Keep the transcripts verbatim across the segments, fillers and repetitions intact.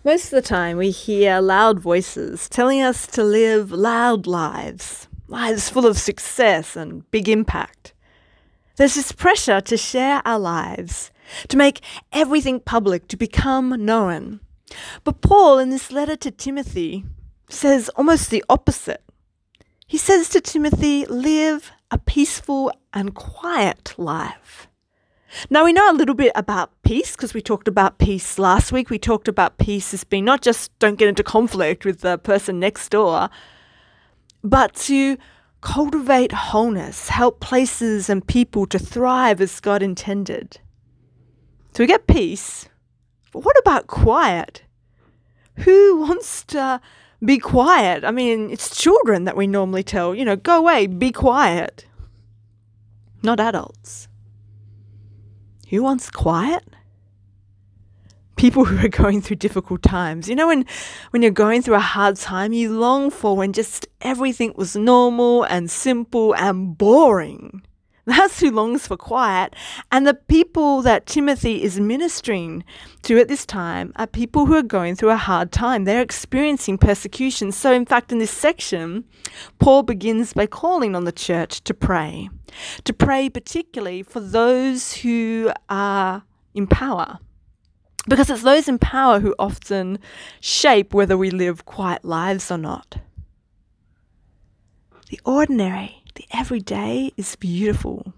Most of the time we hear loud voices telling us to live loud lives, lives full of success and big impact. There's this pressure to share our lives, to make everything public, to become known. But Paul, in this letter to Timothy, says almost the opposite. He says to Timothy, live a peaceful and quiet life. Now, we know a little bit about peace because we talked about peace last week. We talked about peace as being not just don't get into conflict with the person next door, but to cultivate wholeness, help places and people to thrive as God intended. So we get peace, but what about quiet? Who wants to be quiet? I mean, it's children that we normally tell, you know, go away, be quiet. Not adults. Who wants quiet? People who are going through difficult times. You know, when, when you're going through a hard time, you long for when just everything was normal and simple and boring. That's who longs for quiet. And the people that Timothy is ministering to at this time are people who are going through a hard time. They're experiencing persecution. So in fact, in this section, Paul begins by calling on the church to pray. To pray particularly for those who are in power. Because it's those in power who often shape whether we live quiet lives or not. The ordinary, the everyday is beautiful.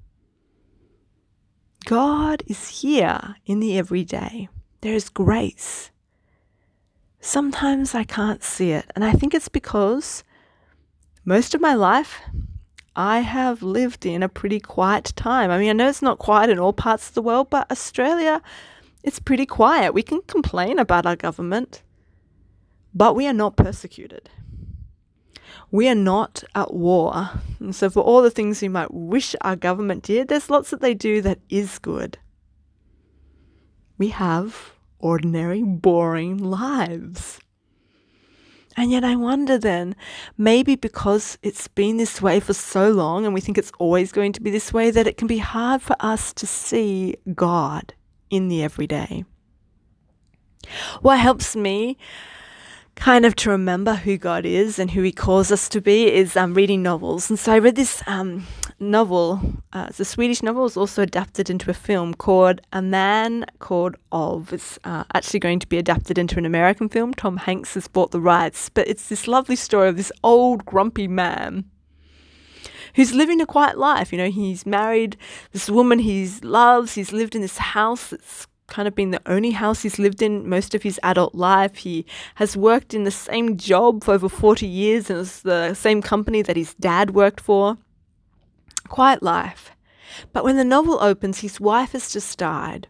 God is here in the everyday. There is grace. Sometimes I can't see it, and I think it's because most of my life I have lived in a pretty quiet time. I mean, I know it's not quiet in all parts of the world, but Australia, it's pretty quiet. We can complain about our government, but we are not persecuted. We are not at war. And so for all the things we might wish our government did, there's lots that they do that is good. We have ordinary, boring lives. And yet I wonder then, maybe because it's been this way for so long and we think it's always going to be this way, that it can be hard for us to see God in the everyday. What helps me kind of to remember who God is and who he calls us to be is um, reading novels. And so I read this um, novel, uh, it's a Swedish novel, it's also adapted into a film called A Man Called Ov. It's uh, actually going to be adapted into an American film. Tom Hanks has bought the rights, but it's this lovely story of this old grumpy man who's living a quiet life. You know, he's married this woman he loves, he's lived in this house that's kind of been the only house he's lived in most of his adult life. He has worked in the same job for over forty years and it's the same company that his dad worked for. Quiet life. But when the novel opens, his wife has just died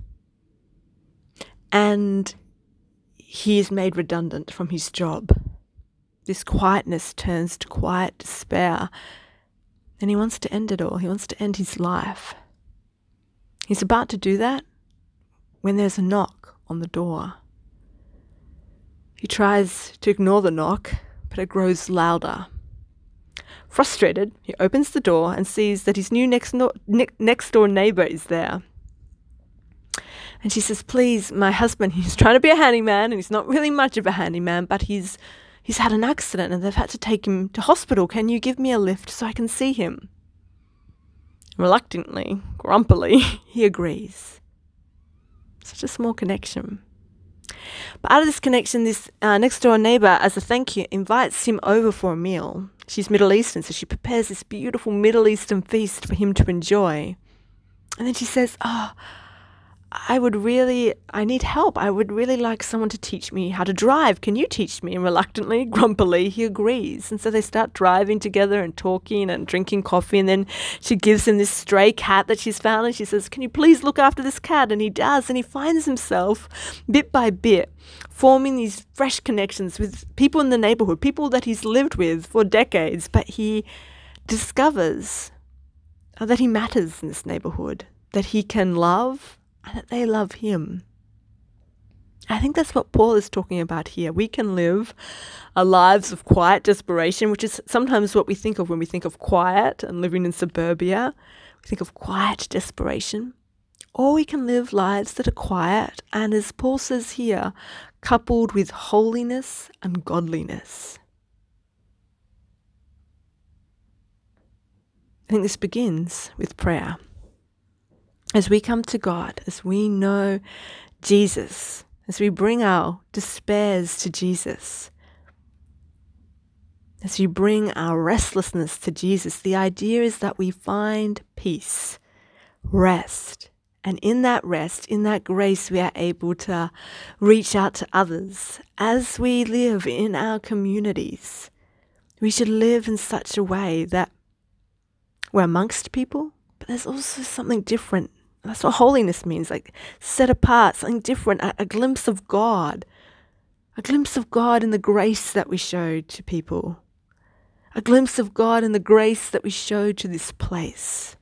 and he is made redundant from his job. This quietness turns to quiet despair and he wants to end it all. He wants to end his life. He's about to do that when there's a knock on the door. He tries to ignore the knock, but it grows louder. Frustrated, he opens the door and sees that his new next, no- ne- next door neighbour is there. And she says, please, my husband, he's trying to be a handyman and he's not really much of a handyman, but he's he's had an accident and they've had to take him to hospital. Can you give me a lift so I can see him? Reluctantly, grumpily, he agrees. Such a small connection. But out of this connection, this uh, next door neighbour, as a thank you, invites him over for a meal. She's Middle Eastern, so she prepares this beautiful Middle Eastern feast for him to enjoy. And then she says, oh, I would really, I need help. I would really like someone to teach me how to drive. Can you teach me? And reluctantly, grumpily, he agrees. And so they start driving together and talking and drinking coffee. And then she gives him this stray cat that she's found. And she says, can you please look after this cat? And he does. And he finds himself, bit by bit, forming these fresh connections with people in the neighborhood, people that he's lived with for decades. But he discovers that he matters in this neighborhood, that he can love, and that they love him. I think that's what Paul is talking about here. We can live our lives of quiet desperation, which is sometimes what we think of when we think of quiet and living in suburbia. We think of quiet desperation. or we can live lives that are quiet and, as Paul says here, coupled with holiness and godliness. I think this begins with prayer. As we come to God, as we know Jesus, as we bring our despairs to Jesus, as we bring our restlessness to Jesus, the idea is that we find peace, rest. And in that rest, in that grace, we are able to reach out to others. As we live in our communities, we should live in such a way that we're amongst people, but there's also something different. That's what holiness means, like set apart, something different, a, a glimpse of God. A glimpse of God in the grace that we show to people. A glimpse of God in the grace that we show to this place.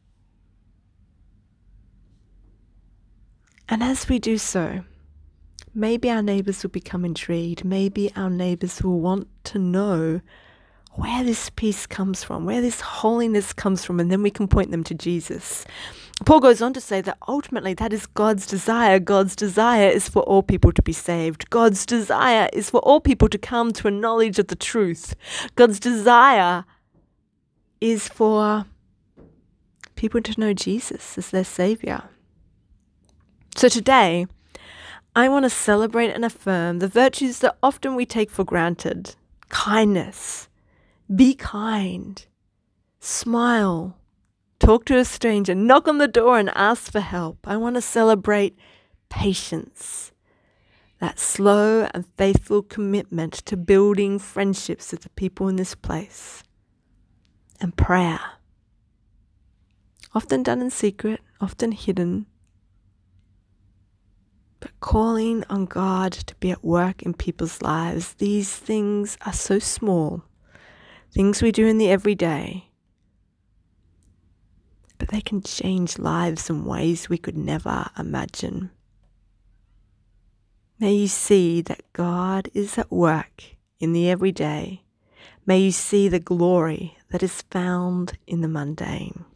And as we do so, maybe our neighbours will become intrigued. Maybe our neighbours will want to know where this peace comes from, where this holiness comes from, and then we can point them to Jesus. Paul goes on to say that ultimately that is God's desire. God's desire is for all people to be saved. God's desire is for all people to come to a knowledge of the truth. God's desire is for people to know Jesus as their Saviour. So today, I want to celebrate and affirm the virtues that often we take for granted. Kindness. Be kind. Smile. Talk to a stranger. Knock on the door and ask for help. I want to celebrate patience. That slow and faithful commitment to building friendships with the people in this place. And prayer. Often done in secret, often hidden. But calling on God to be at work in people's lives. These things are so small. Things we do in the everyday. But they can change lives in ways we could never imagine. May you see that God is at work in the everyday. May you see the glory that is found in the mundane.